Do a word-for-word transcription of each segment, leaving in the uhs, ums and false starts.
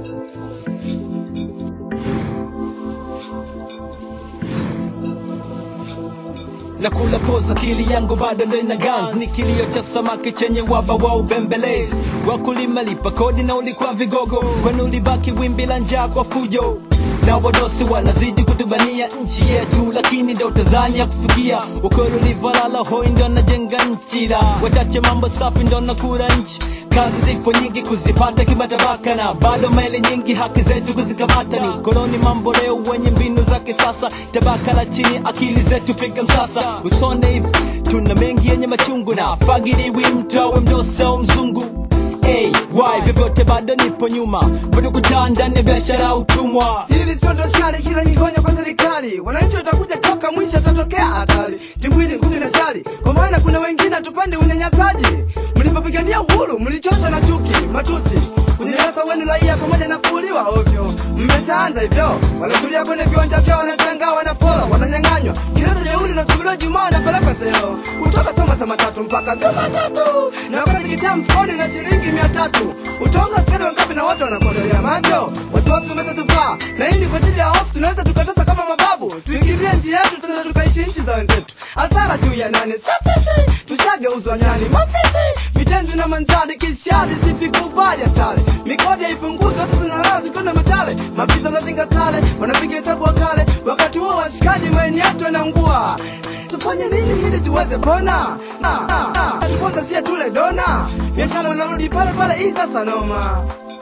Na kula poza akili yangu bado ndo ina gas. Ni kilio cha samaki chenye waba wa ubembelezi. Wakulima lipa kodi na ulikuwa vigogo, kwani ulibaki wimbi la njaa kwa fujo. Na wadosi wanazidi kutubania nchi yetu, lakini ndo Tanzania kufikia. Ukweli ulivalala hoi ndo najenga nchi, la wachache mambo safi ndo nakura nchi. Kazi zipo nyingi kuzipata kimatabaka, na bado maili nyingi haki zetu kuzikamata. Ni koloni mambo leo wenye mbinu za kisasa, tabaka la chini akili zetu piga msasa. Usone hivi tuna mengi yenye machungu, na fagiliwi mtu awe mdosi au mzungu. Hey, why vyovyote bado nipo nyuma, bado kutanda ni biashara utumwa. Hili sio shari, kila nigonya kwa serikali. Wananchi watakuja toka mwisho tatokea hatari. Timbwili nguvu na shari, kwa maana kuna wengine tupande unyanyasaji. Mlipopigania uhuru mlichoshwa na chuki, matusi, kunyanyasa wenu raia pamoja na kuuliwa ovyo. Mmeshaanza hivyo, wanatulia kwenye viwanja vyao, wanashangaa, wanapola, wananyang'anywa. Kilele jeuri na subira jumaa na peleka seo. Kutoka soma sama tatu mpaka kama tatu. Na wakati kitia mfukoni na shilingi mia tatu. Utonga skari wangapi na watu wanakodolea macho. Wasiwasi umeshatuvaa, na hii ni kwa ajili ya hofu tunaweza tukatosa kama mababu. Tuingilie nchi yetu, tunaweza tukaishi nchi za wenzetu. Hasara juu ya nani? Sasa tushageuzwa nyani, mafisi, vitenzi na manzadi, kishadi, sifi kubali hatari. Mikodi ya ipunguza, watu zinalala tukuna matale. Mafisa wanatinga sale, wanapiga hesabu wakale. Wakati huo washikaji maini yetu yanaungua. Tufanye nini hili tuweze pona? Tuponza siya tule dona. Biashara wanarudi pale pale, hii sasa noma.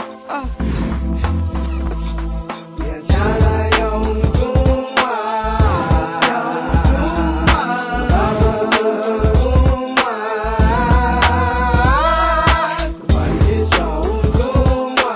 Biashara ya utumwa, kufanyisha utumwa,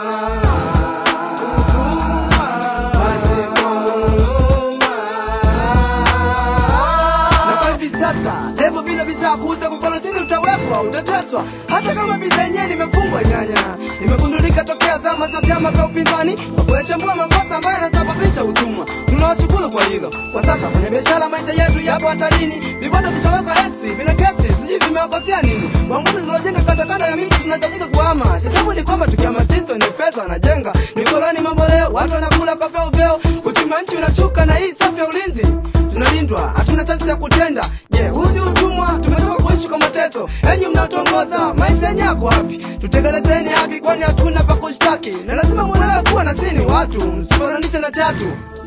na kwa hivi sasa lebo bila bidhaa kuuza kwa karantini utawekwa, utateswa. Hata kama bidhaa yenyewe imefungwa nyanya. Imegundulika tokea zama za vyama vya upinzani kwa kuyachambua makosa ambayo yanasababisha utumwa. Tunawashukuru kwa hilo. Kwa sasa kwenye biashara maisha yetu yapo hatarini. Vibanda tutaweka exi, vina kesi, sijui vimewakosea nini. Wanguni tunajenga kanda kanda ya miti tunahitajika kuhama. Chachabu ni kwamba tukihamasisha ni fedha wanajenga. Mikoloni mambo leo, watu wanakula kwa vyao vyao. Uchumi wa nchi unashuka na hii safu ya ulinzi. Tunalindwa, hatuna chansi ya kutenda. Je, yeah, huu si utumwa? Tumetoka kuishi kwa mateso. Enyi mnaotongoza, maisha yenye yako wapi? Tutekelezeni haki kwani hatuna pa kushtaki. Na lazima mwelewe kuwa na sini watu, msifananishe na tatu.